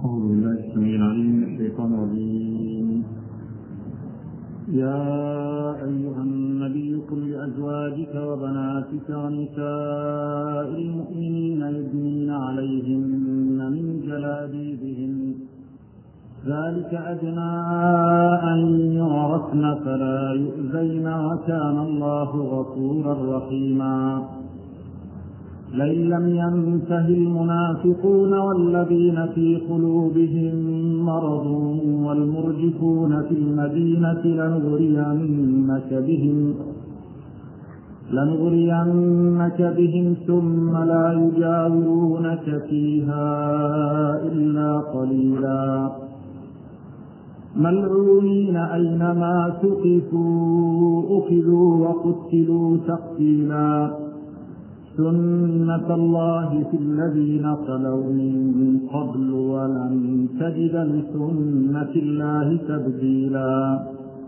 أعوذ بالله السميع العليم من الشيطان الرجيم. يا أيها النبي قل لأزواجك وبناتك ونساء المؤمنين يدنين عليهن من جلابيبهن ذلك أدنى أن يعرفن فلا يؤذين وكان الله غفورا رحيما. لئن لم ينته المنافقون والذين في قلوبهم مرض والمرجفون في المدينة لنغرينك بهم ثم لا يجاورونك فيها إلا قليلا ملعونين أينما ثقفوا أخذوا وقتلوا تقتيلا سنة الله في الذين خلوا من قبل ولن تجد لسنة الله تبديلا.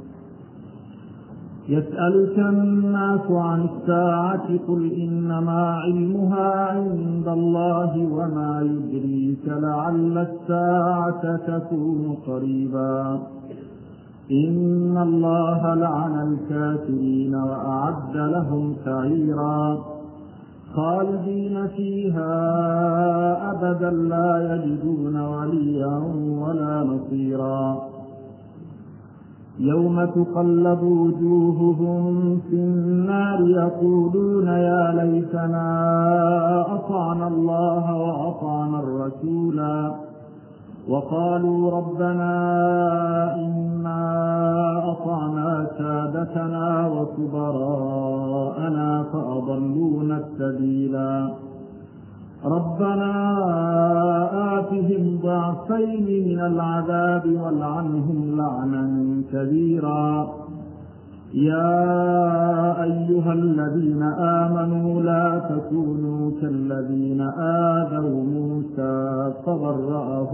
يسألك الناس عن الساعة قل إنما علمها عند الله وما يدريك لعل الساعة تكون قريبا. إن الله لعن الكافرين وأعد لهم سعيرا خالدين فيها أبدا لا يجدون وليا ولا نصيرا. يوم تقلب وجوههم في النار يقولون يا ليتنا أطعنا الله وأطعنا الرسولا وقالوا ربنا إنا أطعنا سادتنا وكبراءنا فأضلونا السبيلا. ربنا آتهم ضعفين من العذاب والعنهم لعنا كبيرا. يا أيها الذين آمنوا لا تكونوا كالذين آذوا موسى فبرأه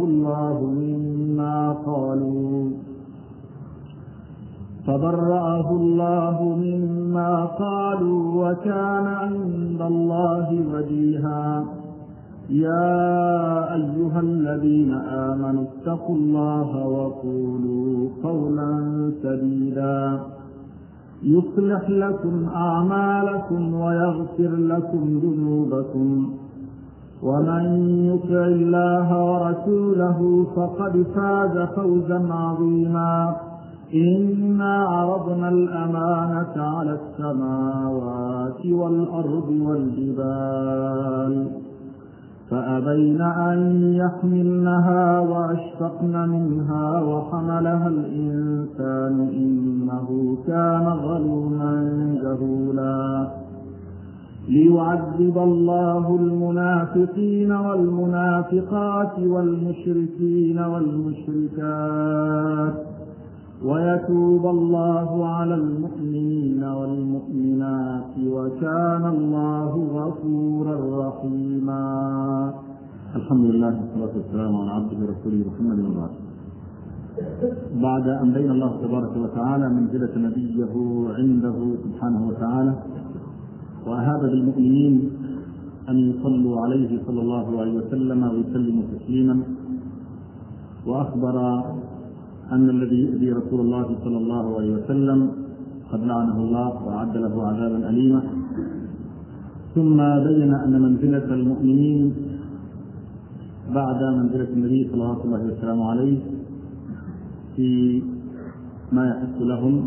الله مما قالوا وكان عند الله وجيها. يا أيها الذين آمنوا اتقوا الله وقولوا قولا سديدا يصلح لكم أعمالكم ويغفر لكم ذنوبكم ومن يطع الله ورسوله فقد فاز فوزا عظيما. إنا عرضنا الأمانة على السماوات والأرض والجبال فأبين أن يحملنها وأشفقن منها وحملها الإنسان إنه كان ظلوما جهولا. ليعذب الله المنافقين والمنافقات والمشركين والمشركات ويتوب الله على المؤمنين والمؤمنات وكان الله غفورا رحيما. الحمد لله والصلاة والسلام على عبده ورسوله محمد وعلى بعد أن بين الله تبارك وتعالى منزلة نبيه عنده سبحانه وتعالى وأهاب بالمؤمنين أن يصلوا عليه صلى الله عليه وسلم ويسلموا تسليما، وأخبر أن الذي يؤذي رسول الله صلى الله عليه وسلم قد لعنه الله وأعد له عذابا أليما، ثم بين أن منزلة المؤمنين بعد منزلة النبي صلى الله عليه وسلم عليه في ما يحس لهم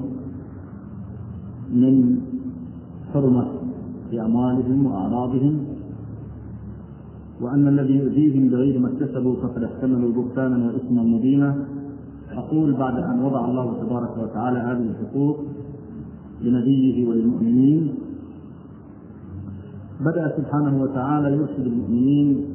من حرمة في أموالهم وأعراضهم، وأن الذي يؤذيهم بغير ما اكتسبوا فقد احتملوا بهتانا وإثما مبينا. أقول بعد أن وضع الله تبارك وتعالى هذه الحقوق لنبيه وللمؤمنين، بدأ سبحانه وتعالى يرشد المؤمنين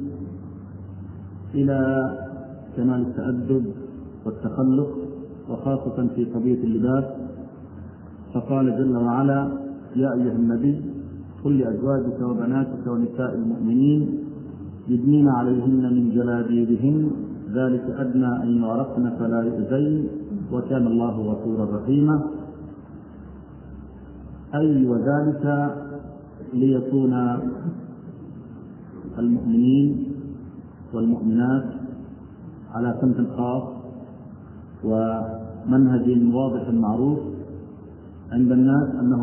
إلى كمال التأدب والتخلق، وخاصة في قضية اللباس، فقال جل وعلا: يا أيها النبي قل لأزواجك وبناتك ونساء المؤمنين يدنين عليهن من جلابيبهن ذلك أدنى أن يعرفن فلا يؤذين وكان الله غفورا رحيما. أي وذلك ليكون المؤمنين والمؤمنات على سمت خاص ومنهج واضح معروف عند الناس أنهم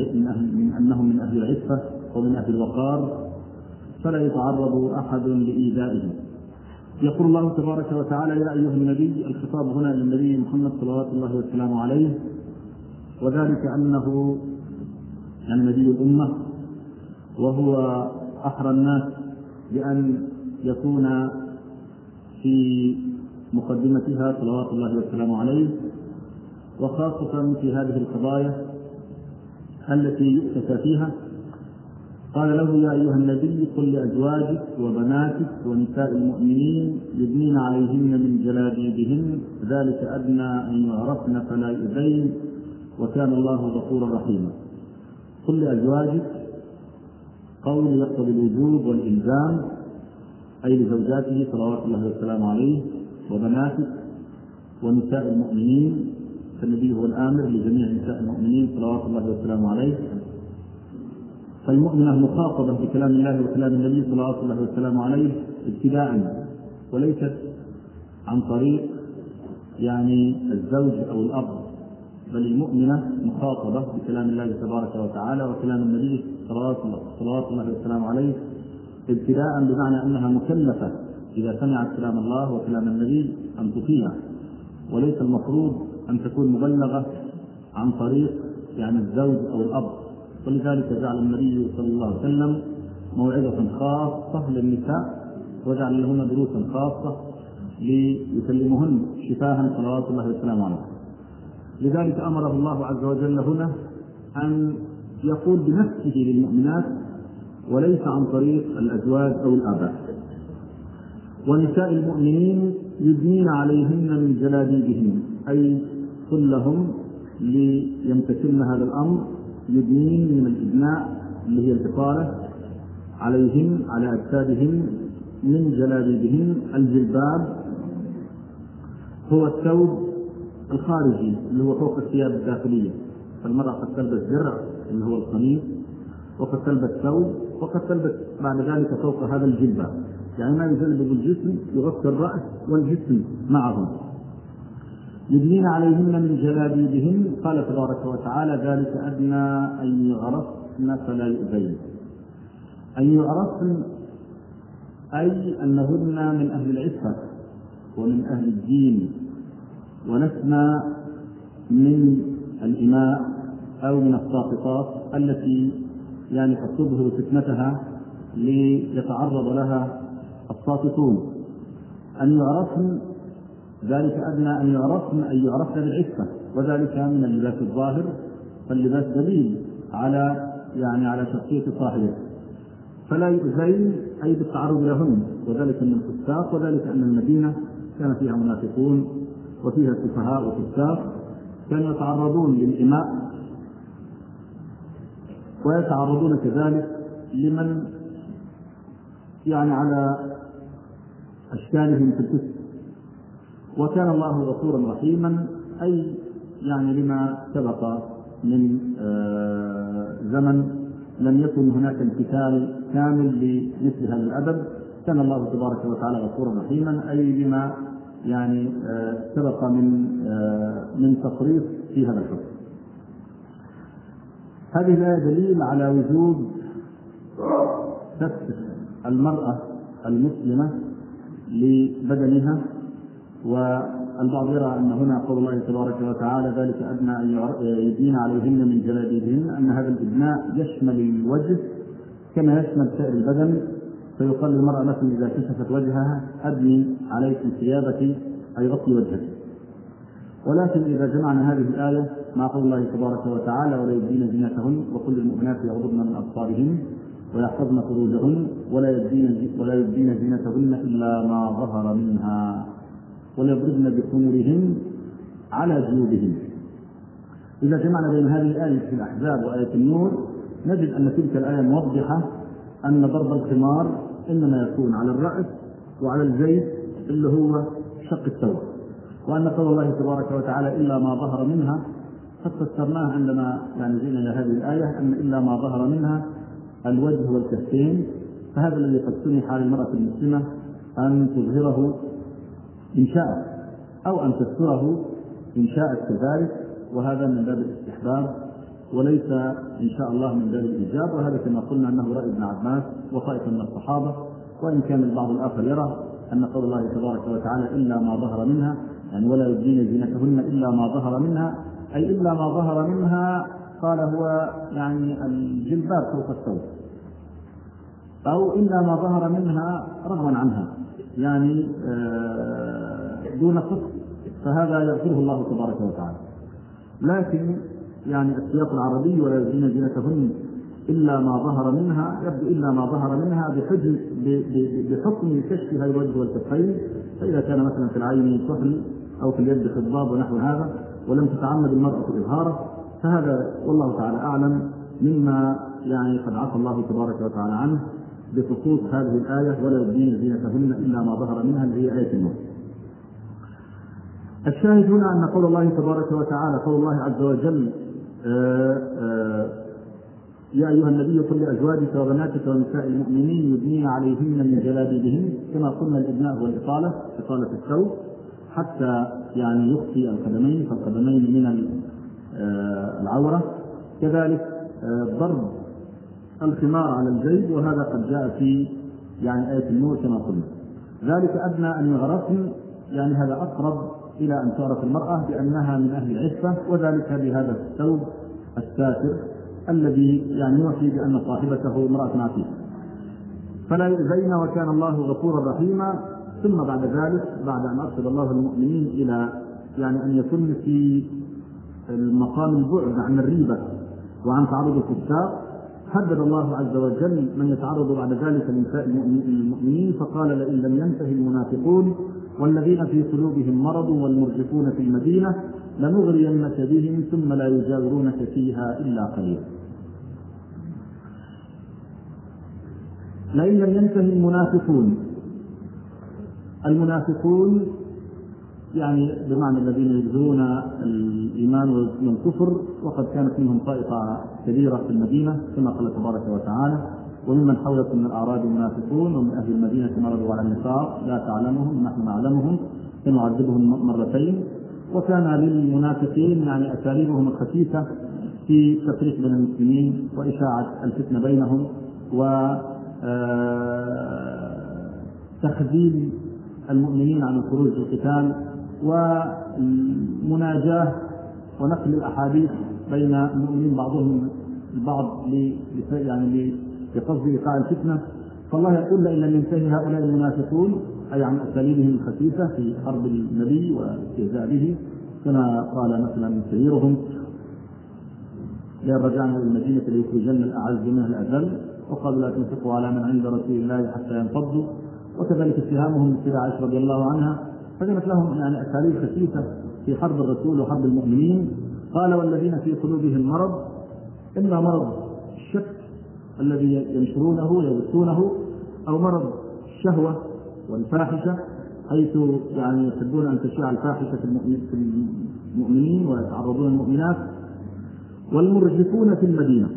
من أهل العفة ومن أهل الوقار، فلا يتعرض أحد لإيذائه. يقول الله تبارك وتعالى: يا أيها النبي، الخطاب هنا للنبي محمد صلوات الله وسلامه عليه، وذلك أنه يعني نبي الأمة، وهو أحرى الناس بأن يكون في مقدمتها صلوات الله وسلامه عليه، وخاصة في هذه القضايا التي يؤتى فيها. قال له: يا أيها النبي، قل لأزواجك وبناتك ونساء المؤمنين يدنين عليهن من جلابيبهن ذلك أدنى أن يعرفن فلا يؤذين وكان الله غفورا رحيما. قل لأزواجك قول يقتضي الوجوب والإلزام، أي لزوجاته صلوات الله وسلامه عليه، وبناتك ونساء المؤمنين، فالنبي هو الآمر لجميع نساء المؤمنين صلوات الله وسلامه عليه. فالمؤمنة مخاطبة بكلام الله وكلام النبي صلوات الله وسلامه عليه ابتداء، وليست عن طريق يعني الزوج أو الأب، بل المؤمنة مخاطبة بكلام الله تبارك وتعالى وكلام النبي صلوات الله وسلامه عليه ابتداء، بمعنى أنها مكلفة إذا سمعت كلام الله وكلام النبي أن تطيعه، وليس المفروض أن تكون مبلغة عن طريق يعني الزوج أو الأب. ولذلك جعل النبي صلى الله عليه وسلم موعظة خاصة للنساء، وجعل لهن دروسا خاصة ليكلمهن شفاها صلوات الله وسلامه عليه. لذلك أمره الله عز وجل هنا أن يقول بنفسه للمؤمنات وليس عن طريق الأزواج أو الآباء. ونساء المؤمنين يدنين عليهن من جلابيبهن، أي كلهم ليمتثلن هذا الأمر، يدنين من الإدناء اللي هي البطالة عليهن على أجسادهن من جلابيبهن. الجلباب هو الثوب الخارجي اللي هو فوق الثياب الداخلية، فالمرأة قد تلبس درع اللي هو القميص، وقد تلبس ثوب، وقد تلبس بعد ذلك فوق هذا الجلباب، يعني ما يجلب الجسم يغطي الرأس والجسم معهم. يدنين عليهن من جلابيبهن، قال تبارك وتعالى: ذلك أدنى أن يعرفن فلا يؤذين. أن يعرفن أي أنهن من أهل العفة ومن أهل الدين، ولسنا من الإماء أو من الساقطات التي يعني قد تظهر فتنتها ليتعرض لها الساقطون. أن يعرفن ذلك أدنى أن يعرفن أن يعرفن بالعفة، وذلك من اللباس الظاهر، فاللباس دليل على على شخصية صاحبه. فلا يؤذين أي بالتعرض لهن، وذلك من الفساق، وذلك أن المدينة كان فيها منافقون وفيها سفهاء وفساق كانوا يتعرضون للإماء، ويتعرضون كذلك لمن على أشكالهم في الكسب. وكان الله غفورا رحيما، أي لما سبق من زمن لم يكن هناك امتثال كامل لمثل هذا الأدب، كان الله تبارك وتعالى غفورا رحيما، أي لما سبق من تفريط في هذا الحكم. هذه الآية دليل على وجوب ستر المرأة المسلمة لبدنها، والبعض يرى أن هنا قول الله تبارك وتعالى: ذلك أدنى أن يدين عليهن من جلابيبهن، أن هذا الإدناء يشمل الوجه كما يشمل سائر البدن، فيقال للمرأة مثلا إذا كشفت وجهها: أدني عليك ثيابك، أي غطي وجهك. ولكن إذا جمعنا هذه الآية مع قول الله تبارك وتعالى: ولا يبدين زينتهن وكل المؤمنات يغضضن من أبصارهن ويحفظن فروجهن ولا يبدين زينتهن إلا ما ظهر منها وليضربن بخمورهن على جيوبهن. إذا جمعنا بين هذه الآية في الأحزاب وآية النور نجد أن تلك الآية موضحة أن ضرب الخمار إنما يكون على الرأس وعلى الجيب اللي هو شق الثوب، وأن قول الله تبارك وتعالى: إلا ما ظهر منها، قد فسرناه عندما جئنا إلى هذه الآية أن إلا ما ظهر منها الوجه والكفين، فهذا الذي قد سمح للمرأة المسلمة أن تظهره إن شاءت، أو أن تستره إن شاءت كذلك، وهذا من باب الاستحباب وليس إن شاء الله من باب الإيجاب. وهذا كما قلنا أنه رأي ابن عباس وطائفة من الصحابة، وإن كان البعض الآخر يرى أن قول الله تبارك وتعالى إلا ما ظهر منها، يعني ولا يبدين زينتهن إلا ما ظهر منها، أي إلا ما ظهر منها قال هو يعني الجلباب فوق الثوب، أو إلا ما ظهر منها رغما عنها، يعني دون قصد، فهذا يغفره الله تبارك وتعالى. لكن يعني السياق العربي ولا يبدين زينتهن إلا ما ظهر منها، يبدو إلا ما ظهر منها بحكم كشفها الوجه والكفين، فإذا كان مثلا في العين كحل أو في اليد خضاب ونحو هذا ولم تتعمد المرأة إظهاره، فهذا والله تعالى أعلم مما يعني قد عفى الله تبارك وتعالى عنه بخصوص هذه الآية ولا يبدين زينتهن إلا ما ظهر منها، اللي هي آية النور. الشاهد هنا أن قول الله تبارك وتعالى قول الله عز وجل يا أيها النبي قل لأزواجك وبناتك ونساء المؤمنين يدنين عليهن من جلابيبهن، كما قلنا الإدناء والإطالة، إطالة الثوب حتى يعني يخفي القدمين، فالقدمين من العورة، كذلك ضرب الخمار على الجيب، وهذا قد جاء في يعني آية النور كما قلنا. ذلك أدنى أن يعرفن، يعني هذا أقرب إلى أن تعرف المرأة بأنها من أهل العفة، وذلك بهذا الثوب الساتر الذي يعني يوحي بأن صاحبته امرأة عفيفة، فلا يؤذين وكان الله غفورا رحيما. ثم بعد ذلك بعد أن أرشد الله المؤمنين إلى يعني أن يكون في المقام البعد عن الريبة وعن تعرض الكفار، حدد الله عز وجل من يتعرض بعد ذلك لنساء المؤمنين، فقال لئن لم ينتهي المنافقون والذين في قلوبهم مرض والمرجفون في المدينة لنغرينك بهم ثم لا يجاورونك فيها إلا قليلا. لئن لم ينتهي المنافقون يعني بمعنى الذين يبغون الإيمان والكفر، وقد كانت منهم طائفة كبيرة في المدينة كما قال تبارك وتعالى وممن حولكم من الأعراب منافقون ومن أهل المدينة مرضوا على النفاق لا تعلمهم نحن نعلمهم سنعذبهم مرتين. وكان للمنافقين يعني أساليبهم الخسيسة في تفريق بين المسلمين وإشاعة الفتنة بينهم وتخذيل المؤمنين عن الخروج للقتال ومناجاة ونقل الأحاديث بين المؤمنين بعضهم البعض يعني لقصد إيقاع الفتنة. فالله يقول لئن لم ينتهي هؤلاء المنافقون أي عن أساليبهم الخسيسة في حرب النبي واستهزاء به، كما قال مثلا كبيرهم لئن رجعنا إلى المدينة ليخرجن الأعز منها الأذل، وقالوا لا تنفقوا على من عند رسول الله حتى ينفضوا، وكذلك اتهامهم بالسيدة عائشة رضي الله عنها، فكانت لهم يعني أساليب خسيسة في حرب الرسول وحرب المؤمنين. قال والذين في قلوبهم مرض، إما مرض الشك الذي ينشرونه يبثونه، أو مرض الشهوة والفاحشة حيث يعني يحبون أن تشيع الفاحشة في المؤمنين ويتعرضون المؤمنات، والمرجفون في المدينة.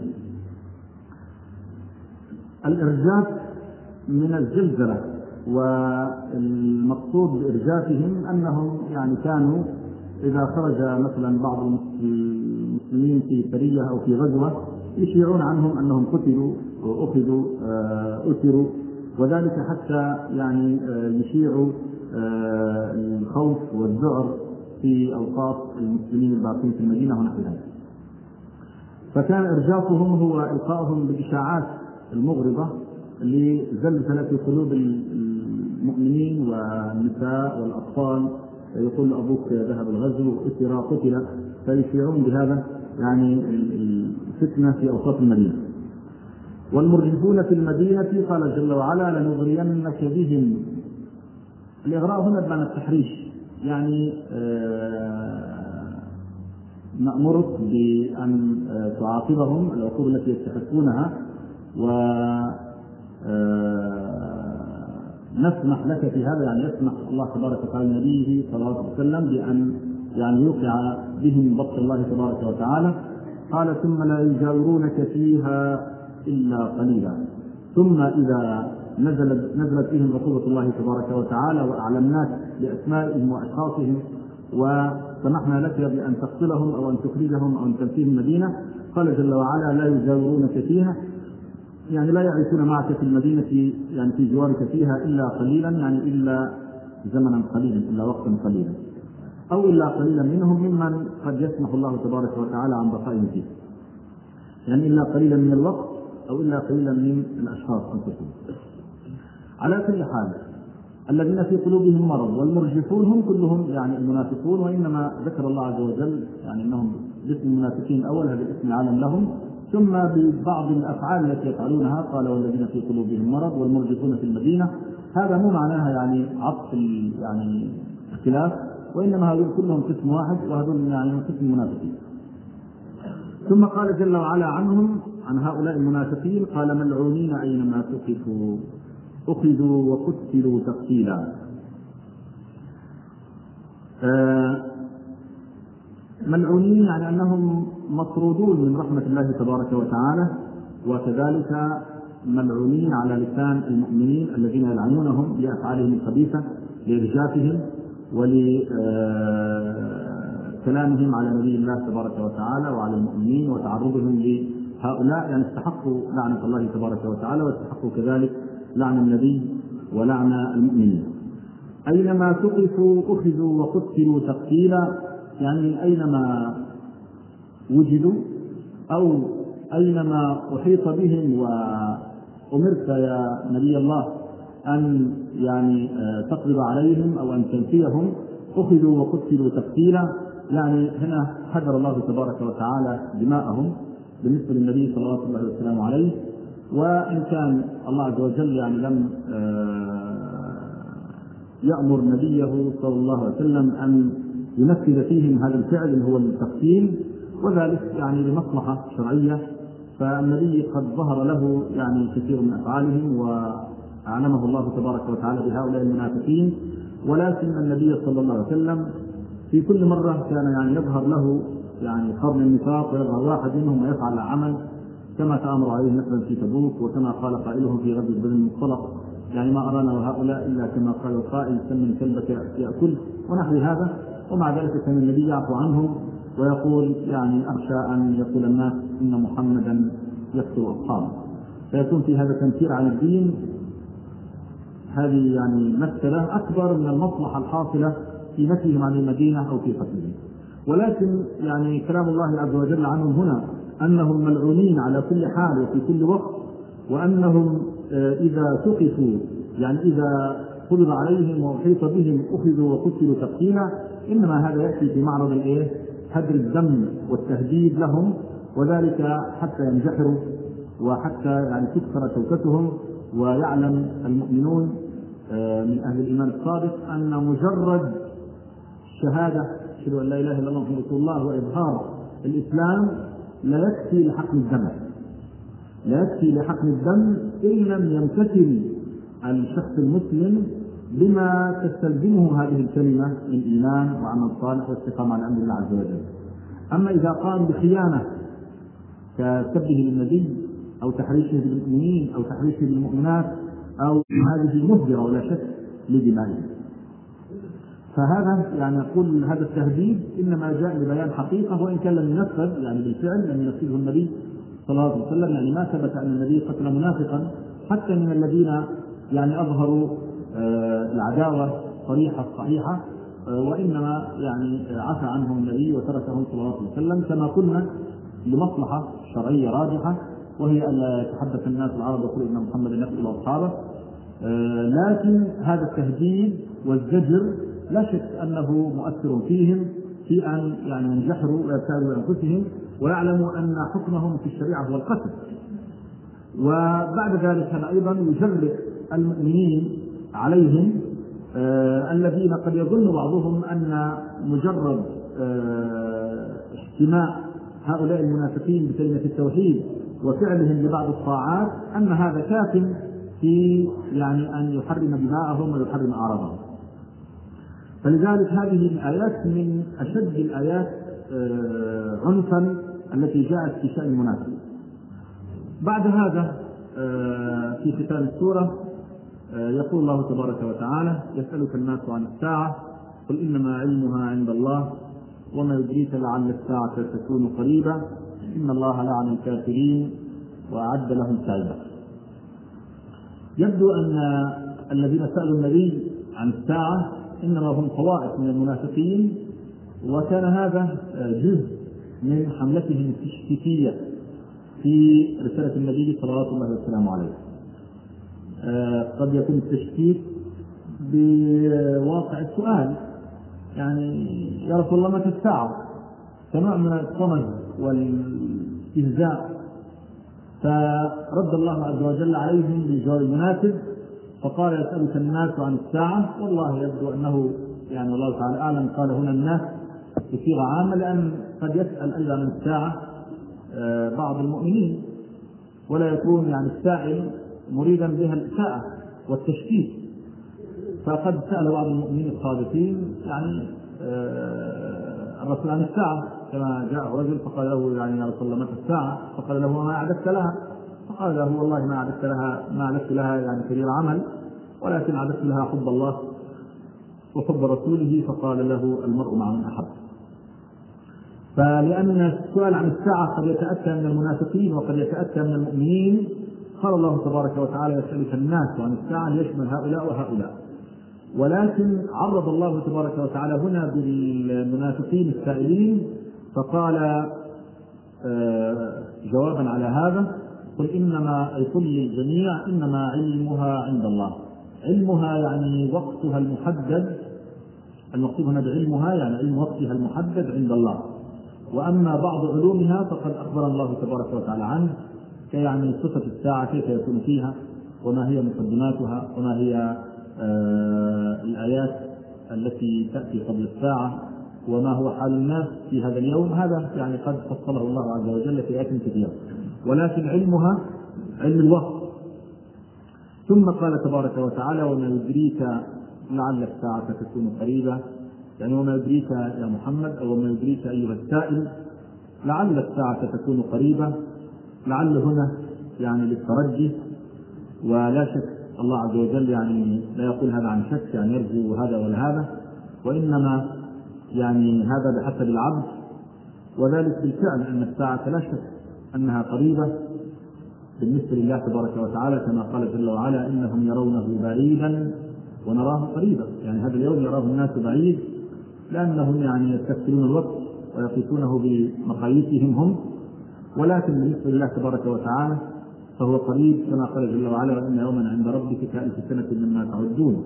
الإرجاف من الزلزلة، والمقصود بإرجافهم أنهم يعني كانوا إذا خرج مثلا بعض المسلمين في سرية أو في غزوة يشيعون عنهم أنهم قتلوا وأخذوا أسروا، وذلك حتى يعني يشيعوا الخوف والذعر في أوقات المسلمين الباقين في المدينة ونحو ذلك. فكان إرجافهم هو إلقائهم بالإشاعات المغرضة لزلزلة في قلوب المؤمنين والنساء والأطفال، يقول أبوك ذهب الغزو أسر قتل، فيشيعون بهذا يعني الفتنة في أوساط المدينة. والمرجفون في المدينة قال جل وعلا لنغرينك بهم. الإغراء هنا بمعنى التحريش، يعني نأمرك بأن تعاقبهم العقوبة التي يستحقونها، ونسمح لك في هذا، يعني يسمح الله تبارك وتعالى لنبيه صلى الله عليه وسلم بأن يعني يوقع بهم بطش الله تبارك وتعالى. قال ثم لا يجاورونك فيها إلا قليلا. ثم إذا نزلت فيهم عقوبة الله تبارك وتعالى وأعلمناك بأسمائهم وأشخاصهم وسمحنا لك بأن تقتلهم أو أن تخرجهم أو أن تنفيهم المدينة، قال جل وعلا لا يجاورونك فيها، يعني لا يعيشون معك في المدينة يعني في جوارك فيها إلا قليلا، يعني إلا زمنا قليلا، إلا وقتا قليلا، أو إلا قليلا منهم ممن قد يسمح الله تبارك وتعالى عن بقائهم فيه، يعني إلا قليلا من الوقت أو إلا قليلا من الأشخاص أنفسهم. على كل حال الذين في قلوبهم مرض والمرجفون هم كلهم يعني المنافقون، وإنما ذكر الله عز وجل يعني أنهم باسم المنافقين الأول، هذا الاسم العالم لهم، ثم ببعض الأفعال التي يفعلونها قال والذين في قلوبهم مرض والمرجفون في المدينة. هذا مو معناها يعني عطف يعني اختلاف، وإنما هذول كلهم قسم واحد، وهذول يعني من قسم المنافقين. ثم قال جل وعلا عنهم عن هؤلاء المنافقين قال ملعونين أينما ثقفوا أخذوا وقتلوا تقتيلا. ملعونين يعني أنهم مطرودون من رحمة الله تبارك وتعالى، وكذلك ملعونين على لسان المؤمنين الذين يلعنونهم لأفعالهم الخبيثة لإرجافهم ولكلامهم على نبي الله تبارك وتعالى وعلى المؤمنين وتعرضهم لهؤلاء، يعني استحقوا لعنة الله تبارك وتعالى واستحقوا كذلك لعن النبي ولعن المؤمنين. أينما ثقفوا أخذوا وقتلوا تقتيلا، يعني أينما وجدوا أو أينما أحيط بهم وأمرت يا نبي الله أن يعني تقبض عليهم أو أن تنفيهم أخذوا وقتلوا تقتيلا، يعني هنا حذر الله تبارك وتعالى دماءهم بالنسبة للنبي صلى الله عليه وسلم عليه، وإن كان الله عز وجل يعني لم يأمر نبيه صلى الله عليه وسلم أن ينفذ فيهم هذا الفعل اللي هو التقتيل، وذلك يعني لمصلحة شرعية، فالنبي قد ظهر له يعني كثير من أفعالهم وأعلمه الله تبارك وتعالى بهؤلاء المنافقين، ولكن النبي صلى الله عليه وسلم في كل مرة كان يعني يظهر له يعني قرن النفاق ويظهر واحد منهم ويفعل عمل كما تأمر عليه مثلا في تبوك، وكما قال قائلهم في غزوة بني المصطلق يعني ما أرانا وهؤلاء إلا كما قال القائل سمن كلبك يأكل ونحو هذا. ومع ذلك كان النبي يعفو عنهم ويقول يعني أخشى أن يقول الناس إن محمدا يقتل أصحابه، فيكون في هذا تنكير على الدين. هذه يعني مسألة أكبر من المصلحة الحاصلة في نفيهم عن المدينة أو في قتلهم. ولكن يعني كلام الله عز وجل عنهم هنا أنهم ملعونين على كل حال وفي كل وقت، وأنهم إذا ثقفوا يعني إذا قبض عليهم وأحيط بهم أخذوا وقتلوا تقتيلا، إنما هذا يأتي في معرض هدر الدم والتهديد لهم، وذلك حتى ينجحروا وحتى يعني تكسر شوكتهم، ويعلم المؤمنون من أهل الإيمان الصادق أن مجرد شهادة أشهد أن لا إله إلا الله محمد رسول الله وإظهار الإسلام لا يكفي لحقن الدم، لا يكفي لحقن الدم إن لم يمتثل الشخص المسلم بما تستلزمه هذه الكلمة من إيمان وعمل صالح واستقامة على أمر الله عز وجل. أما إذا قام بخيانة كسبه للنبي أو تحريشه بالمؤمنين أو تحريشه بالمؤمنات أو هذه مهدرة ولا شك لدمائهم، فهذا يعني نقول هذا التهديد إنما جاء لبيان حقيقة، وإن كان لم ينفذ يعني بالفعل لم ينفذه النبي صلى الله عليه وسلم، يعني ما ثبت أن النبي قتل منافقا حتى من الذين يعني أظهروا العداوة صحيحة، وإنما يعني عفى عنهم النبي وتركهم صلى الله عليه وسلم كما قلنا لمصلحة شرعية راجحة، وهي أن لا يتحدث الناس العرب ويقولوا إن محمدا يقتل أصحابه. لكن هذا التهديد والزجر لا شك أنه مؤثر فيهم في أن يعني ينجحروا ويبتعدوا أنفسهم ويعلموا أن حكمهم في الشريعة هو القتل. وبعد ذلك هذا أيضا يجرئ المؤمنين عليهم الذين قد يظن بعضهم أن مجرد اجتماع هؤلاء المنافقين بكلمة التوحيد وفعلهم لبعض الطاعات أن هذا كاف في يعني أن يحرم دماءهم ويحرم أعراضهم. فلذلك هذه الآيات من أشد الآيات عنفا التي جاءت في شأن المنافق. بعد هذا في ختام السورة يقول الله تبارك وتعالى: يسألك الناس عن الساعة قل إنما علمها عند الله وما يدريك لعل الساعة تكون قريبة إن الله لعن الكافرين وأعد لهم سعيرا. يبدو أن الذين سألوا النبي عن الساعة إنما هم طوائف من المنافقين، وكان هذا جزء من حملتهم التشكيكية في رسالة النبي صلى الله عليه وسلم عليه. قد يكون التشكيك بواقع السؤال، يعني يا رسول الله متى الساعة، كنوع من الطمز والاستهزاء، فرد الله عز وجل عليهم بالجواب المناسب فقال: يسألك الناس عن الساعة. والله يبدو أنه يعني الله تعالى أعلم قال هنا الناس بصيغة عامة، لأن قد يسأل أيضا عن الساعة بعض المؤمنين ولا يكون يعني السائل مريدا بها الإساءة والتشكيك، فقد سأل بعض المؤمنين الصادقين يعني الرسول عن الساعة، كما جاء رجل فقال له: يعني يا رسول الله متى الساعة؟ فقال له: ما أعددت لها؟ فقال له: والله ما أعددت لها يعني كبير عمل، ولكن أعددت لها حب الله وحب رسوله. فقال له: المرء مع من أحب. فلأن السؤال عن الساعة قد يتأتى من المنافقين وقد يتأتى من المؤمنين، قال الله تبارك وتعالى: يسألك الناس عن الساعة ليشمل هؤلاء وهؤلاء. ولكن عرض الله تبارك وتعالى هنا بالمنافقين السائلين فقال جوابا على هذا: قل إنما قل للجميع إنما علمها عند الله. علمها يعني وقتها المحدد، المقصود هنا بعلمها يعني علم وقتها المحدد عند الله. وأما بعض علومها فقد أخبر الله تبارك وتعالى عنه، كيعني صفة الساعة كيف يكون فيها، وما هي مقدماتها، وما هي الآيات التي تأتي قبل الساعة، وما هو حال الناس في هذا اليوم. هذا يعني قد فصله الله عز وجل في آيات كثيرة، ولكن علمها علم الوقت. ثم قال تبارك وتعالى: وما يدريك لعل الساعة تكون قريبة، يعني وما يدريك يا محمد، أو وما يدريك أيها السائل لعل الساعة تكون قريبة. لعل هنا يعني للترجي، ولا شك الله عز وجل يعني لا يقول هذا عن شك، يعني يرجو هذا ولا هذا، وإنما يعني هذا بحسب العبد، وذلك بالفعل أن الساعة لا شك أنها قريبة بالنسبة لله تبارك وتعالى، كما قال جل وعلا: إنهم يرونه بعيدا ونراه قريبا. يعني هذا اليوم يراه الناس بعيد لأنهم يعني يستكثرون الوقت ويقيسونه بمقاييسهم هم، ولكن بالنسبة لله تبارك وتعالى فهو قريب، كما قال جل وعلا: وإن يوما عند ربك كألف سنة مما تعدون.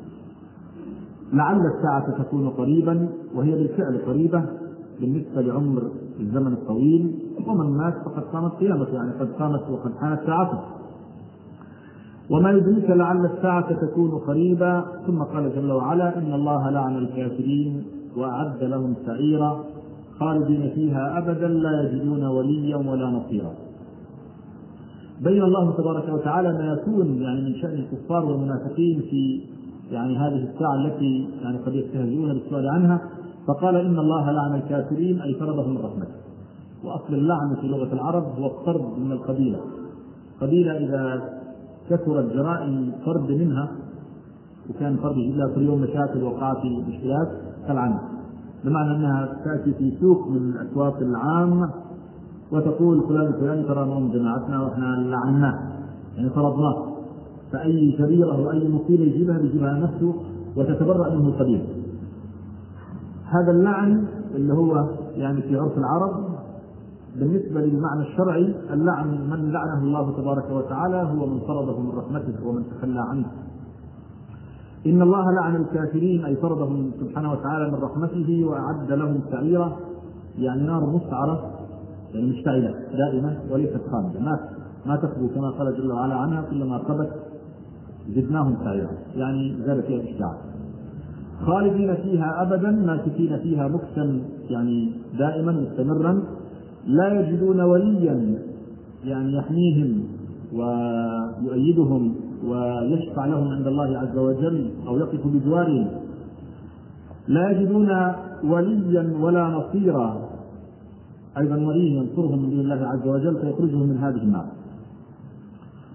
لعل الساعة تكون قريبا، وهي بالفعل قريبة بالنسبة لعمر الزمن الطويل، ومن مات فقد قامت قيامته، يعني قد قامت وقد حانت ساعته. وما يدريك لعل الساعة تكون قريبا. ثم قال جل وعلا: إن الله لعن الكافرين وأعد لهم سعيرا خالدين فيها أبدا لا يجدون وليا ولا نصيرا. بين الله تبارك وتعالى ما يكون يعني من شأن الكفار والمنافقين في يعني هذه الساعة التي يعني قد يستهزئون بالسؤال عنها، فقال: إن الله لعن الكافرين أي طردهم من رحمته. وأصل اللعن في لغة العرب هو الطرد من القبيلة. قبيلة إذا كثرت جرائم فرد منها، وكان فرد يجيب لها كل يوم مشاكل وقعت في مشكلات، تلعن، بمعنى أنها تأتي في سوق من الأسواق العامة وتقول: فلان الفلاني ترى من جماعتنا وإحنا لعناه، يعني طردناه. فأي كبيرة وأي مصيبة يجيبها نفسه وتتبرأ منه القبيلة. هذا اللعن اللي هو يعني في عرف العرب بالنسبة للمعنى الشرعي، اللعن من لعنه الله تبارك وتعالى هو من طرده من رحمته ومن تخلى عنه. إن الله لعن الكافرين أي طردهم سبحانه وتعالى من رحمته وأعد لهم سعيرا، يعني نار مسعرة، يعني مشتعلة دائما وليست خامدة، ما تخبو، كما قال جل وعلا عنها: كلما خبت زدناهم سعيرا، يعني زاد فيها الاشتعال. خالدين فيها أبدا، ماكثين فيها مكثا يعني دائما مستمرا. لا يجدون وليا يعني يحميهم ويؤيدهم ويشفع لهم عند الله عز وجل أو يقف بجوارهم. لا يجدون وليا ولا نصيرا، أيضا ولي ينصرهم من دون الله عز وجل فيخرجهم من هذه النار.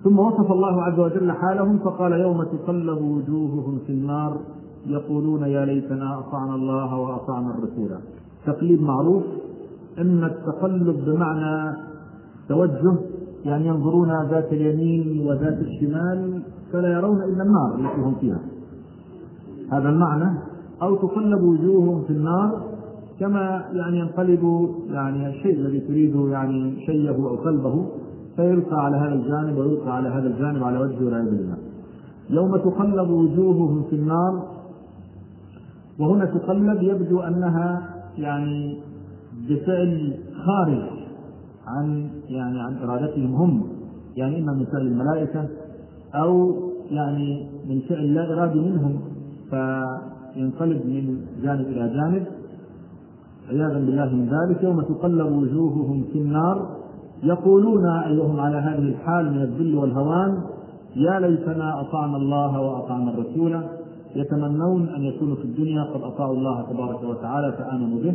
ثم وصف الله عز وجل حالهم فقال يوم تقلب وجوههم في النار يقولون يا ليتنا أطعنا الله وأطعنا الرسول. تقليب معروف، إما التقلب بمعنى توجه، يعني ينظرون ذات اليمين وذات الشمال فلا يرون إلا النار التي هم فيها، هذا المعنى. أو تقلب وجوههم في النار كما يعني ينقلب يعني الشيء الذي تريده يعني شيه أو قلبه فيلقى على هذا الجانب ويلقى على هذا الجانب على وجهه والعياذ بالله. يوم تقلب وجوههم في النار، وهنا تقلب يبدو أنها يعني بفعل خارج عن إرادتهم هم، يعني إما من فعل الملائكة أو يعني من فعل لا إرادي منهم فينقلب من جانب إلى جانب عياذا بالله من ذلك. يوم تقلب وجوههم في النار يقولون أيهم على هذه الحال من الذل والهوان يا ليتنا أطعنا الله وأطعنا الرسول، يتمنون أن يكونوا في الدنيا قد أطاعوا الله تبارك وتعالى فآمنوا به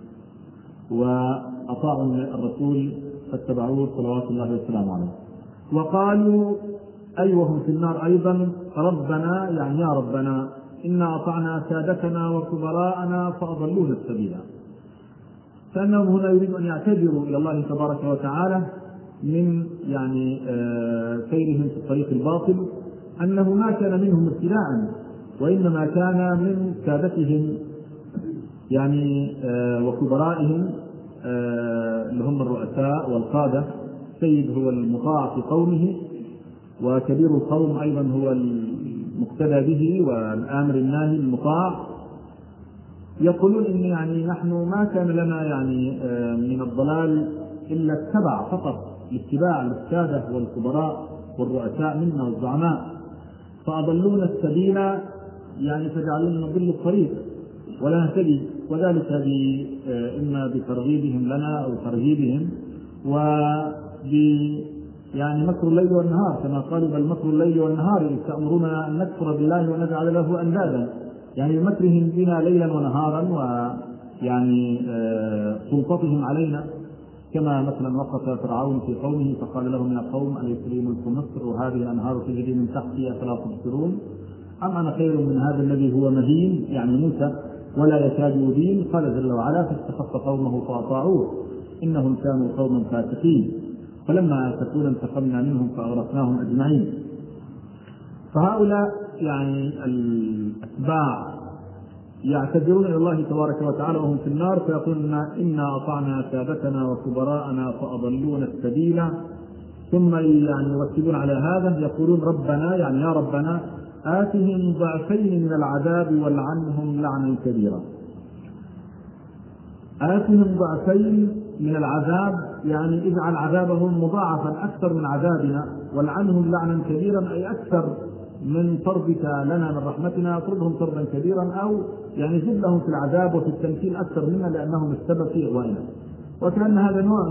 وأطاعوا الرسول فاتبعوه صلوات الله والسلام عليه. وقالوا أي وهم في النار أيضا ربنا يعني يا ربنا إنا أطعنا سادتنا وكبراءنا فأضلونا السبيل. فإنهم هنا يريدوا أن يعتذروا إلى الله تبارك وتعالى من يعني سيرهم في الطريق الباطل، أنه ما كان منهم ابتلاء وإنما كان من سادتهم يعني وكبرائهم اللي هم الرؤساء والقادة. سيد هو المطاع في قومه، وكبير القوم أيضا هو المقتدى به والآمر الناهي المطاع. يقولون إن يعني نحن ما كان لنا يعني من الضلال إلا التبع فقط، الاتباع للسادة والكبراء والرؤساء منا والزعماء، فأضلونا السبيل يعني فجعلونا نضل الطريق ولا نهتدي، وذلك إما بترغيبهم لنا أو ترهيبهم يعني مكر الليل والنهار، كما قالوا بل مكر الليل والنهار إذ تأمرنا أن نكفر بالله ونجعل له أندادا، يعني بمكرهم بنا ليلا ونهارا ويعني سلطتهم علينا. كما مثلا وقف فرعون في قومه فقال لهم يا قوم أليس لي ملك مصر وهذه الأنهار تجري من تحتي أفلا تبصرون أم أنا خير من هذا الذي هو مهين يعني موسى ولا يكاد يبين. قال جل وعلا فاستخف قومه فأطاعوه إنهم كانوا قوما فاسقين فلما آسفونا انتقمنا منهم فأغرقناهم أجمعين. فهؤلاء يعني الأتباع يعتذرون إلى الله تبارك وتعالى وهم في النار فيقولون إنا أطعنا سادتنا وكبراءنا فأضلونا السبيل، ثم يعني يرتبون على هذا يقولون ربنا يعني يا ربنا آتهم ضعفين من العذاب والعنهم لعنا كبيرا. آتهم ضعفين من العذاب يعني اجعل عذابهم مضاعفا أكثر من عذابنا، والعنهم لعنا كبيرا أي أكثر من طردك لنا من رحمتنا طردهم طردا كبيرا، أو يعني زد لهم في العذاب وفي التمثيل أكثر منا لأنهم السبب في إغوائنا. وكأن هذا نوع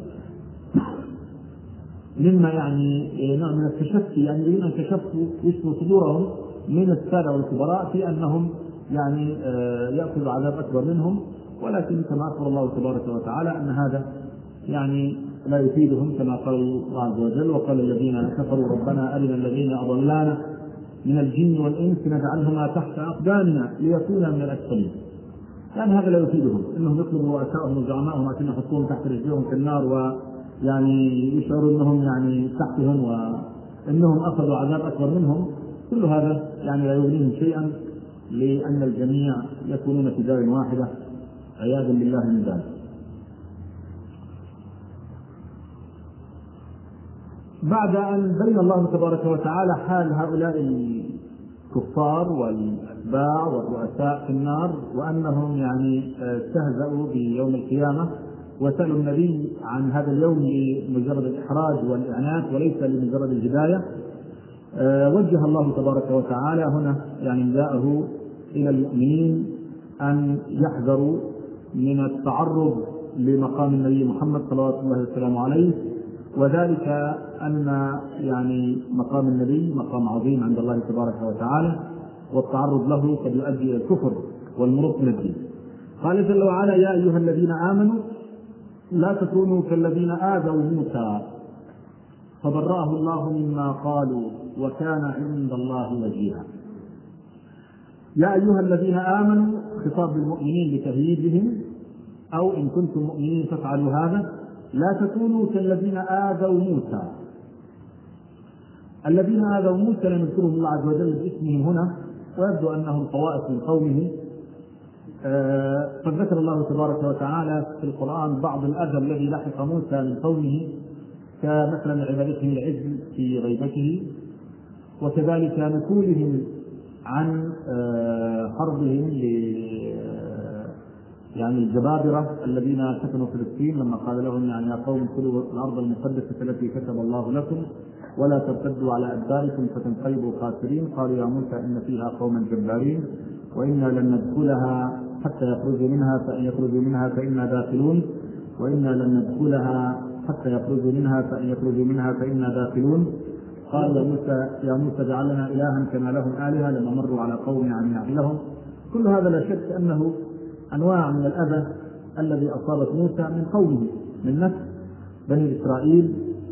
مما يعني نوع من التشفي، يعني يريدون أن يشفوا صدورهم من السادة والكبراء في أنهم يعني يأخذ عذاب أكبر منهم، ولكن كما أخبر الله تبارك وتعالى أن هذا يعني لا يفيدهم كما قال الله عز وجل وقال الذين كفروا ربنا أرنا الذين أضلانا من الجن والإنس نجعلهما تحت أقدامنا ليكونا من الأسفلين. يعني هذا لا يفيدهم، إنهم يطلبوا رؤساءهم وزعمائهم عشان يحطوهم تحت رجلهم في النار ويعني يشعروا أنهم يعني تحتهم وأنهم أخذوا عذاب أكبر منهم. كل هذا يعني لا يغنيهم شيئا لأن الجميع يكونون في دار واحدة عياذا بالله من ذلك. بعد أن بين الله تبارك وتعالى حال هؤلاء الكفار والأتباع والرؤساء في النار وأنهم يعني استهزأوا بيوم القيامة وسألوا النبي عن هذا اليوم لمجرد الإحراج والإعنات وليس لمجرد الهداية، وجه الله تبارك وتعالى هنا يعني نداءه إلى المؤمنين أن يحذروا من التعرض لمقام النبي محمد صلوات الله وسلامه عليه، وذلك أن يعني مقام النبي مقام عظيم عند الله تبارك وتعالى، والتعرض له قد يؤدي إلى الكفر والمرق من الدين. قال جل وعلا يا أيها الذين آمنوا لا تكونوا كالذين آذوا موسى فبرأه الله مما قالوا وكان عند الله وجيها. يا أيها الذين آمنوا، خطاب للمؤمنين لتهييجهم، أو إن كنتم مؤمنين فافعلوا هذا، لا تكونوا كالذين آذوا موسى. الذين آذوا موسى لم يذكرهم الله عز وجل باسمهم هنا، ويبدو أنهم طوائف من قومه. قد ذكر الله تبارك وتعالى في القرآن بعض الأذى الذي لحق موسى من قومه، كمثلا عبادتهم العجل في غيبته، وكذلك نكولهم عن حربهم يعني الجبابرة الذين سكنوا فلسطين، لما قال لهم يعني يا قوم كلوا الأرض المقدسة التي كتب الله لكم ولا ترتدوا على أدباركم فتنقلبوا خاسرين. قالوا يا موسى إن فيها قوما جبارين وإنا لن ندخلها حتى يخرجوا منها، فإن يخرجوا منها فإنا داخلون، وإنا لن ندخلها حتى يخرجوا منها، فإن يخرجوا منها فإنا داخلون. قال يا موسى اجعل لنا إلها كما لهم آلهة، لما مروا على قوم عن يعملهم. كل هذا لا شك أنه أنواع من الأذى الذي أصابت موسى من قومه، من نفس بني إسرائيل.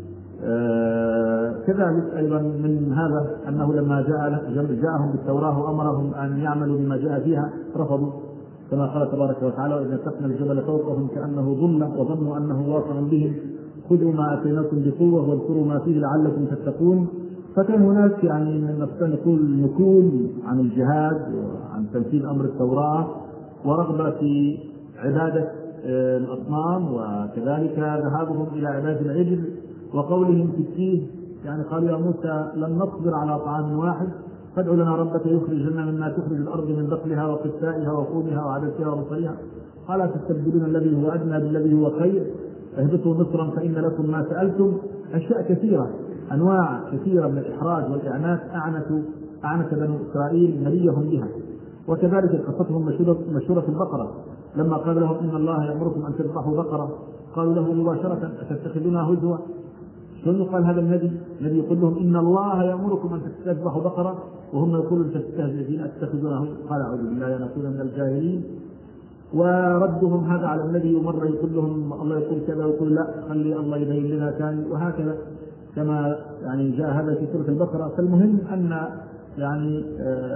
كذلك أيضا من هذا أنه لما جاءهم بالتوراة وأمرهم أن يعملوا بما جاء فيها رفضوا، كما قال تبارك وتعالى وإذا نتقنا الجبل فوقهم كأنه ظلة وظنوا أنه واقع بهم خذوا ما أتيناكم بقوة واذكروا ما فيه لعلكم تتقون. فكان هناك يعني من نقول نكول عن الجهاد وعن تنفيذ أمر التوراة، ورغبة في عبادة الأصنام، وكذلك ذهابهم إلى عبادة العجل، وقولهم في التيه يعني قالوا يا موسى لن نصبر على طعام واحد فادع لنا ربك يخرج لنا مما تخرج الأرض من بقلها وقثائها وفومها وعدسها وبصلها قال تستبدلون الذي هو أدنى بالذي هو خير اهبطوا مصرا فإن لكم ما سألتم. أشياء كثيرة، أنواع كثيرة من الإحراج والإعنات أعنت بنو إسرائيل نبيهم بها. وكذلك قصتهم مشهورة في البقرة لما قال لهم إن الله يأمركم أن تذبحوا بقرة، قالوا له مباشرة أتتخذونها هزوا. شنو قال هذا النبي يقول لهم إن الله يأمركم أن تذبحوا بقرة وهم يقولون تستهزئون أتتخذونها هزوا؟ قال أعوذ بالله أن أكون من الجاهلين. وردهم هذا على النبي، ومرة يقول لهم الله يقول كذا ويقول لا خلي الله يبين لنا ثاني، وهكذا كما يعني جاء هذا في سورة البقرة. فالمهم أن يعني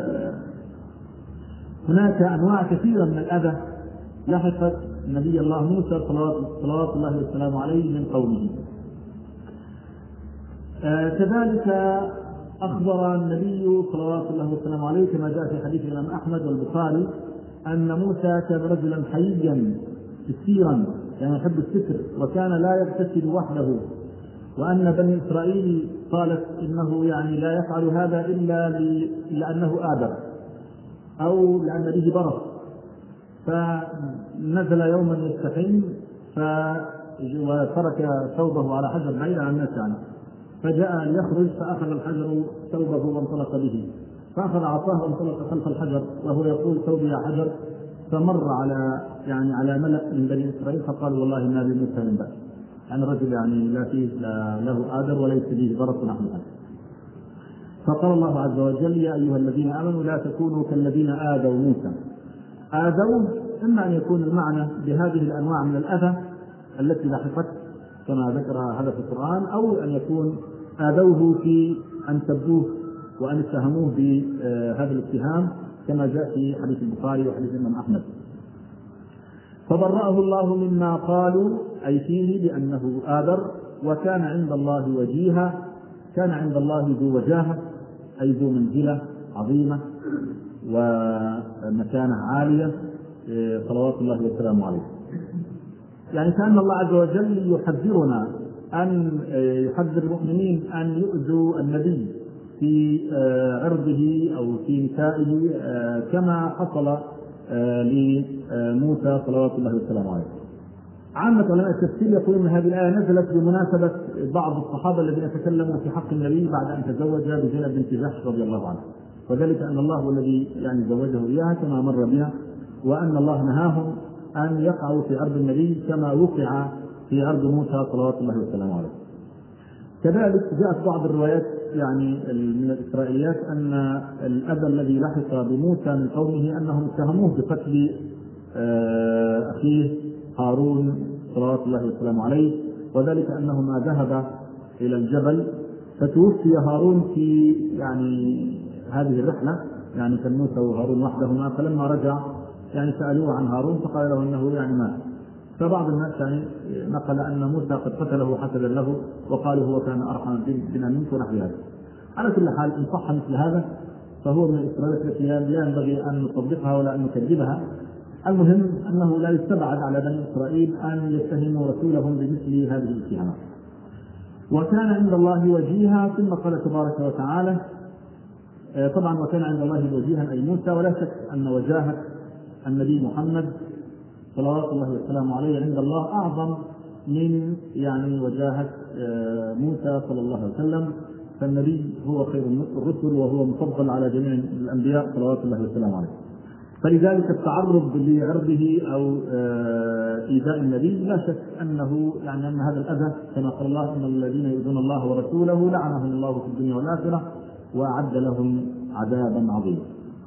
هناك أنواع كثيرة من الأذى لحقت نبي الله موسى صلوات الله والسلام عليه من قومه. كذلك أخبر النبي صلوات الله والسلام عليه كما جاء في حديث الإمام أحمد والبخاري أن موسى كان رجلا حييا كثيرا، يعني يحب الستر، وكان لا يغتسل وحده، وأن بني إسرائيل قالت إنه يعني لا يفعل هذا إلا لأنه آدم أو لأن به برص. فنزل يوما يستحم وترك ثوبه على حجر بعيد عن الناس عنه، فجاء ليخرج فأخذ الحجر ثوبه وانطلق به، فأخذ عصاه وانطلق خلف الحجر وهو يقول ثوبي يا حجر، فمر على ملأ من بني إسرائيل فقالوا والله ما بموسى من بأس، يعني رجل يعني لا له آدر وليس به برص نحن عنه. فقال الله عز وجل يا أيها الذين آمنوا لا تكونوا كالذين آذوا موسى. آذوه إما أن يكون المعنى بهذه الأنواع من الأذى التي لحقت كما ذكر هذا في القرآن، أو أن يكون آذوه في أن سبوه وأن اتهموه بهذا الاتهام كما جاء في حديث البخاري وحديث الإمام أحمد. فبرأه الله مما قالوا أي فيه بأنه آذر، وكان عند الله وجيها، كان عند الله ذو وجاهة أي ذو منزلة عظيمة ومكانة عالية صلوات الله والسلام عليه. يعني كأن الله عز وجل يحذرنا أن يحذر المؤمنين أن يؤذوا النبي في عرضه أو في نسائه كما حصل لموسى صلوات الله والسلام عليه. عامة علماء التفسير يقولون أن هذه الآية نزلت بمناسبة بعض الصحابة الذين تكلموا في حق النبي بعد أن تزوج بزينب بنت جحش رضي الله عنها، وذلك أن الله هو الذي يعني زوجه إياها كما مر بها، وأن الله نهاهم أن يقعوا في عرض النبي كما وقع في عرض موسى صلوات الله والسلام عليه. كذلك جاءت بعض الروايات يعني من الإسرائيليات أن الأذى الذي لحق بموسى من قومه أنهم اتهموه بقتل أخيه هارون صلوات الله والسلام عليه، وذلك أنه ما ذهب إلى الجبل فتوفي هارون في يعني هذه الرحلة، يعني كان موسى وهارون وحدهما، فلما رجع يعني سألوه عن هارون فقال له انه يعني مات. فبعض الناس يعني نقل ان موسى قد قتله حسدا له، وقالوا هو كان ارحم بنا منك ونحو هذا. على كل حال ان صح مثل هذا فهو من الاسرائيليات التي لا ينبغي ان نصدقها ولا ان نكذبها. المهم انه لا يستبعد على بني اسرائيل ان يتهموا رسولهم بمثل هذه الاتهامات. وكان عند الله وجيها. ثم قال تبارك وتعالى طبعا وكان عند الله وجيها اي موسى، ولا شك ان وجاهه النبي محمد صلوات الله وسلامه عليه عند الله اعظم من يعني وجاهه موسى صلى الله عليه وسلم. فالنبي هو خير الرسل وهو مفضل على جميع الانبياء صلوات الله وسلامه عليه. فلذلك التعرض لعرضه او ايذاء النبي لا شك انه يعني ان هذا الاذى كما قال الله ان الذين يؤذون الله ورسوله لعنهم الله في الدنيا والاخره واعد لهم عذابا عظيما.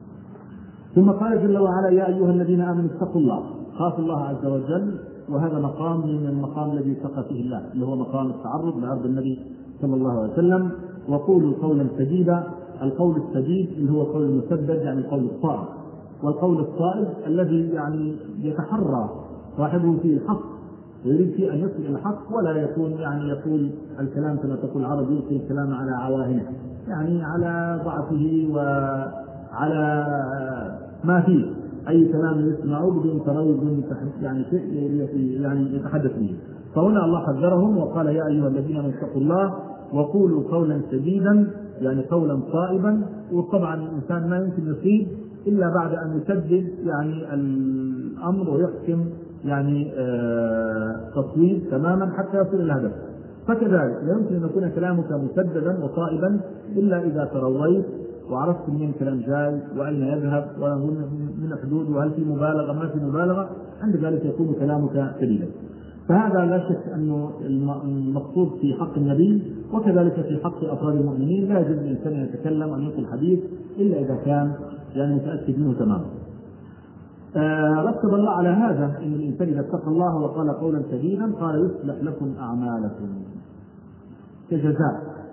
ثم قال جل وعلا يا ايها الذين امنوا اتقوا الله، خافوا الله عز وجل. وهذا مقام من المقام الذي اتقى فيه الله اللي هو مقام التعرض لعرض النبي صلى الله عليه وسلم. وقولوا قولا سديدا، القول السديد اللي هو القول المسدد يعني القول الصائب، والقول الصائب الذي يعني يتحرى صاحبه فيه الحق ويريد فيه ان يصل الى الحق، ولا يكون يعني يقول الكلام كما تقول العرب يلقي الكلام على عواهنه، يعني على ضعفه وعلى ما فيه اي كلام يسمعه بدون ترويج يعني يتحدث به. فهنا الله حذرهم وقال يا ايها الذين امنوا اتقوا الله وقولوا قولا سديدا يعني قولا صائبا. وطبعا الانسان ما يمكن يصيب الا بعد ان يسدد يعني الامر ويحكم يعني تصويب تماما حتى يصل الى الهدف. فكذلك لا يمكن ان يكون كلامك مسددا وصائبا الا اذا ترويت وعرفت منين كلام جاي واين يذهب ومن حدود وهل في مبالغه ما في مبالغه، عند ذلك يكون كلامك سديدا. فهذا لا شك انه المقصود في حق النبي، وكذلك في حق افراد المؤمنين. لا يجوز للانسان ان يتكلم عن يلقي الحديث الا اذا كان يعني متاكد منه تماما. رتب الله على هذا ان الانسان اذا اتقى الله وقال قولا سديدا قال يصلح لكم اعمالكم كجزاء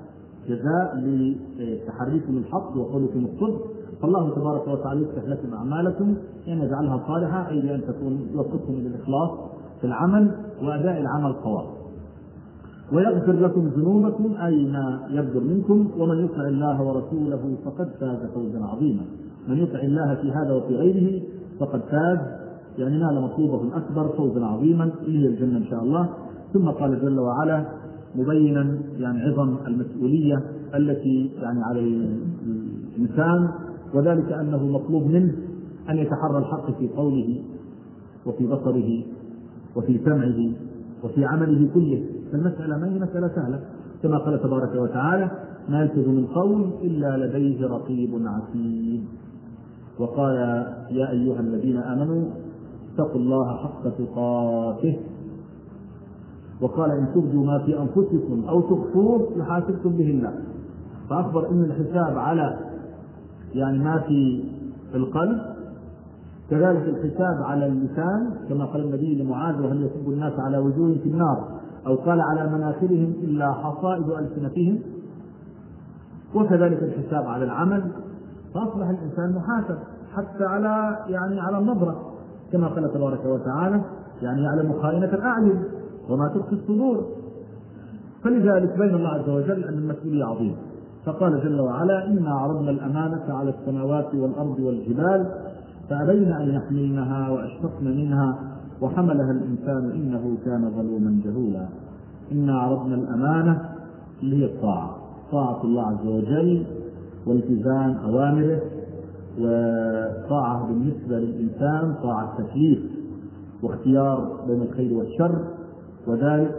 لتحريكم الحق وقولكم الصدق. فالله تبارك وتعالى يصلح لكم اعمالكم يعني يجعلها صالحه، اي بان تكون يوفقكم الى الاخلاص في العمل واداء العمل صواب، ويغفر لكم ذنوبكم اي ما يبدر منكم. ومن يطع الله ورسوله فقد فاز فوزا عظيما. من يطع الله في هذا وفي غيره فقد فاز يعني نال مطلوبه الاكبر فوزا عظيما اللي هي الجنه ان شاء الله. ثم قال جل وعلا مبينا يعني عظم المسؤوليه التي يعني على الانسان، وذلك انه مطلوب منه ان يتحرى الحق في قوله وفي بصره وفي سمعه وفي عمله كله. فالمسألة ما هي مسألة سهلة، كما قال تبارك وتعالى ما يلفظ من قول إلا لديه رقيب عتيد. وقال يا أيها الذين آمنوا اتقوا الله حق تقاته. وقال إن تبدوا ما في أنفسكم أو تخفوه يحاسبكم به الله. فأخبر إن الحساب على يعني ما في القلب، كذلك الحساب على اللسان كما قال النبي لمعاذ وهل يصب الناس على وجوههم في النار أو قال على مناخرهم إلا حصائد ألسنتهم، وكذلك الحساب على العمل. فأصبح الإنسان محاسب حتى على يعني على النظرة كما قال تبارك وتعالى يعني يعلم خائنة الأعين وما تخفي الصدور. فلذلك بين الله عز وجل أن المسؤولية عظيمة. فقال جل وعلا إنا عرضنا الأمانة على السماوات والأرض والجبال فأبين أن يحملنها وأشفقن منها وحملها الإنسان إنه كان ظلوما جهولا. إنا عرضنا الأمانة اللي هي الطاعة، طاعة الله عز وجل والتزام أوامره، وطاعة بالنسبة للإنسان طاعة تكليف واختيار بين الخير والشر، وذلك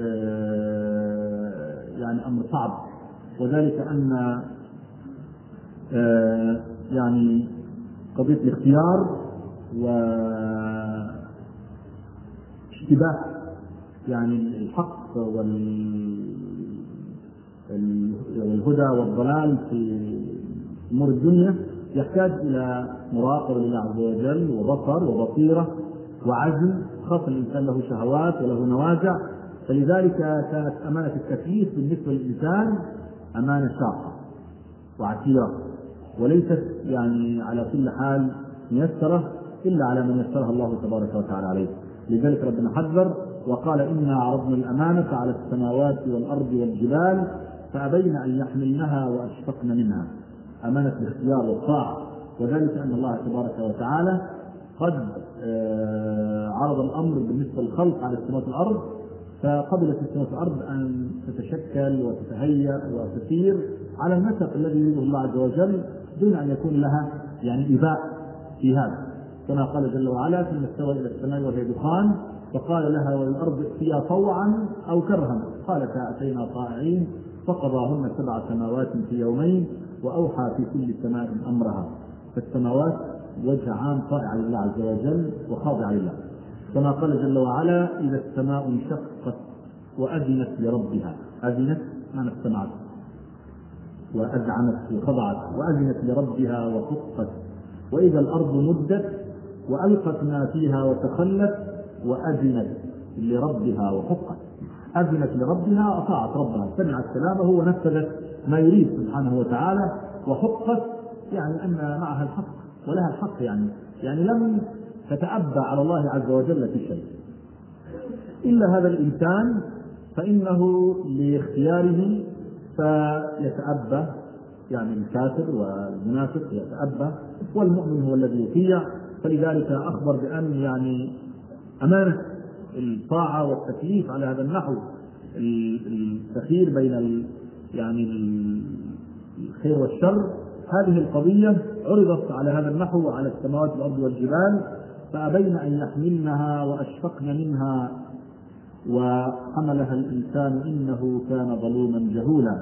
يعني أمر صعب. وذلك أن يعني قضية الاختيار واشتباه يعني الحق والهدى والضلال في أمور الدنيا يحتاج إلى مراقبة لله عز وجل وبصر وبصيرة وعزم، خاصة الإنسان له شهوات وله نوازع. فلذلك كانت أمانة التكليف بالنسبة للإنسان أمانة شاقة وعسيرة، وليست يعني على كل حال ميسرة إلا على من يسرها الله تبارك وتعالى عليه. لذلك ربنا حذر وقال: إنا عرضنا الأمانة على السماوات والأرض والجبال فأبين أن يحملنها وأشفقن منها. أمانة الاختيار والطاعة، وذلك أن الله تبارك وتعالى قد عرض الأمر بالنسبة للخلق على السماوات والأرض، فقبلت السماوات والأرض أن تتشكل وتتهيأ وتسير على النسق الذي يريده الله عز وجل دون أن يكون لها يعني إباء في هذا، كما قال جل وعلا: ثم استوى إلى السماء وهي دخان فقال لها وللأرض ائتيا طوعا أو كرها قالتا أتينا طائعين فقضاهن 7 سماوات في يومين وأوحى في كل سماء أمرها. فالسماوات وجه عام طائع لله عز وجل وخاضع لله، كما قال جل وعلا: إذا السماء انشقت وأذنت لربها. أذنت معنى استمعت، وأذعنت وخضعت، وأذنت لربها وحقت. وإذا الأرض مدت وألقت ما فيها وتخلت وأذنت لربها وحقت. أذنت لربها، أطاعت ربها، سمعت كلامه ونفذت ما يريد سبحانه وتعالى. وحقت يعني أن معها الحق ولها الحق، يعني لم تتأبى على الله عز وجل في شيء. إلا هذا الإنسان فإنه لاختياره فيتأبى، يعني الكافر والمنافق يتأبى، والمؤمن هو الذي يطيع. فلذلك أخبر بأن يعني أمانة الطاعة والتكليف على هذا النحو التخيير بين يعني الخير والشر، هذه القضية عرضت على هذا النحو وعلى السماوات والأرض والجبال فأبين أن يحملنها وأشفقن منها وحملها الإنسان إنه كان ظلوما جهولا.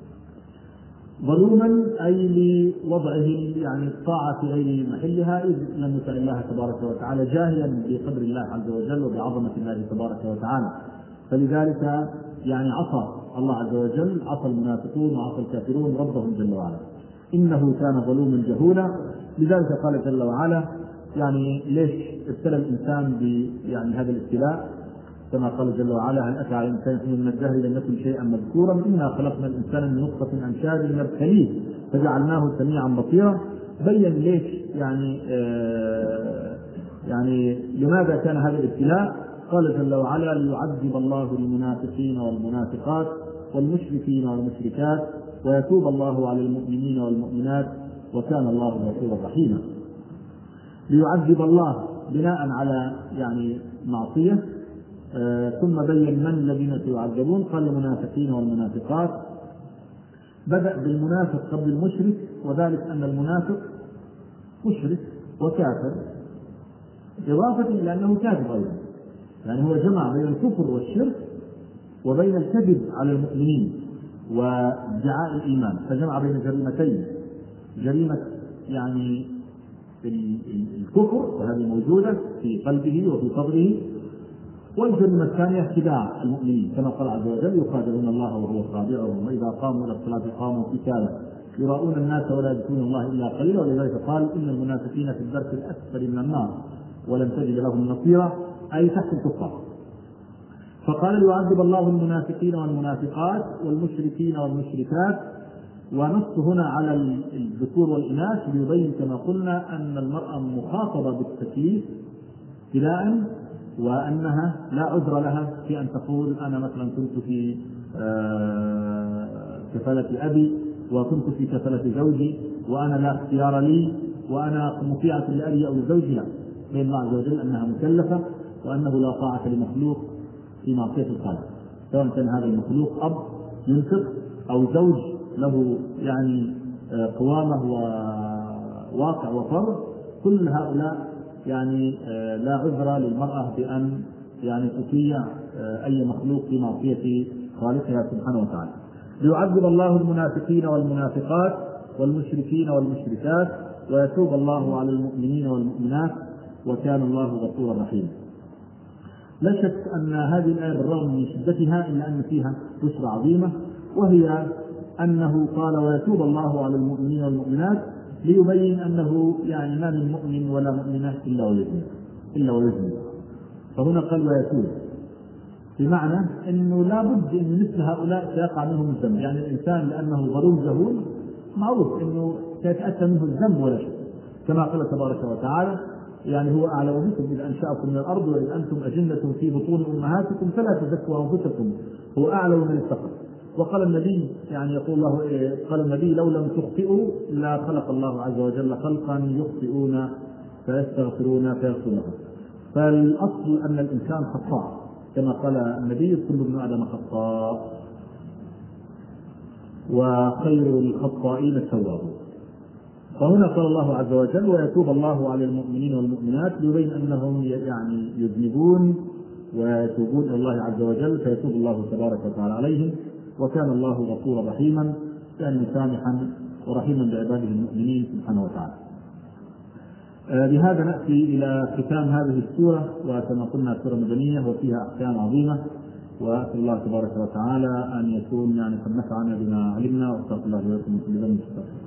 ظلوما أي لوضعه يعني الطاعة في غير محلها، إذ لم يطع الله تبارك وتعالى، جاهلا بقدر الله عز وجل وبعظمة الله تبارك وتعالى. فلذلك يعني عصى الله عز وجل، عصى المنافقون وعصى الكافرون ربهم جل وعلا، إنه كان ظلوما جهولا. لذلك قال جل وعلا: يعني ليش ابتلى الإنسان يعني هذا الابتلاء؟ كما قال جل وعلا: هل أتى على الإنسان حين من الدهر لم يكن شيئا مذكورا إنا خلقنا الإنسان من نطفة أمشاج نبتليه فجعلناه سميعا بصيرا. بين ليش يعني لماذا كان هذا الابتلاء. قال جل وعلا: ليعذب الله المنافقين والمنافقات والمشركين والمشركات ويتوب الله على المؤمنين والمؤمنات وكان الله غفورا رحيما. ليعذب الله بناء على يعني معصية، ثم بين من الذين سيعذبون، قال المنافقين والمنافقات. بدأ بالمنافق قبل المشرك، وذلك أن المنافق مشرك وكافر إضافة إلى أنه كافر أيضا، يعني هو جمع بين الكفر والشرك وبين الكذب على المؤمنين وادعاء الإيمان، فجمع بين جريمتين: جريمة يعني الكفر وهذه موجودة في قلبه وفي صدره، والجريمة الثانية خداع المؤمنين، كما قال عز وجل: يخادعون الله وهو خادعهم وإذا قاموا إلى الصلاة قاموا كسالى يراؤون الناس ولا يذكرون الله إلا قليلا. ولذلك قال: إن المنافقين في الدرك الأسفل من النار ولن تجد لهم نصيرا، أي تحت الكفار. فقال: ليعذب الله المنافقين والمنافقات والمشركين والمشركات، ونص هنا على الذكور والإناث ليبين كما قلنا أن المرأة مخاطبة بالتكليف ابتلاء، وأنها لا عذر لها في أن تقول: أنا مثلا كنت في كفالة أبي وكنت في كفالة زوجي وأنا لا اختيار لي وأنا مطيعة لأبي أو لزوجي. لا، بين الله عز وجل أنها مكلفة وأنه لا طاعة لمخلوق في معصية الخالق، سواء كان هذا المخلوق أب ينفق أو زوج له يعني قوامة وواقع وفرض، كل هؤلاء يعني لا عذر للمرأة بأن يعني تطيع أي مخلوق في معصية خالقها سبحانه وتعالى. ليعذب الله المنافقين والمنافقات والمشركين والمشركات ويتوب الله على المؤمنين والمؤمنات وكان الله غفورا رحيما. لا شك أن هذه الآية بالرغم من شدتها إلا أن فيها بشرى عظيمة، وهي أنه قال: ويتوب الله على المؤمنين والمؤمنات، ليبين أنه يعني ما من مؤمن ولا مؤمنة إلا ويذنب. فهنا قال: ويتوب، بمعنى أنه لا بد أن مثل هؤلاء سيقع منهم الذنب. يعني الإنسان لأنه ظلوم جهول معروف أنه سيتأتى منه الذنب ولا شيء، كما قال تبارك وتعالى يعني هو أعلم بكم إذ أنشأكم من الأرض وإذ أنتم أجنة في بطون أمهاتكم فلا تزكوا أنفسكم هو أعلم من اتقى. وقال النبي يعني يقول الله قال النبي لو لم تخطئوا لا خلق الله عز وجل خلقا يخطئون فيستغفرون فيغفر لهم. فالأصل أن الإنسان خطاء كما قال النبي كل ابن آدم خطاء وخير الخطائين التوابون. فهنا قال الله عز وجل ويتوب الله على المؤمنين والمؤمنات يبين أنهم يعني يذنبون ويتوبون إلى الله عز وجل فيتوب الله تبارك وتعالى عليهم، وكان الله غفورا رحيما يعني سامحا ورحيما بعباده المؤمنين سبحانه وتعالى. بهذا نأتي إلى ختام هذه السورة، وكما قلنا سورة مدنية وفيها أحكام عظيمة، وأسأل الله تبارك وتعالى أن يكون يعني قد نفعنا بما علمنا، وأستغفر الله لكم من كل ذنب.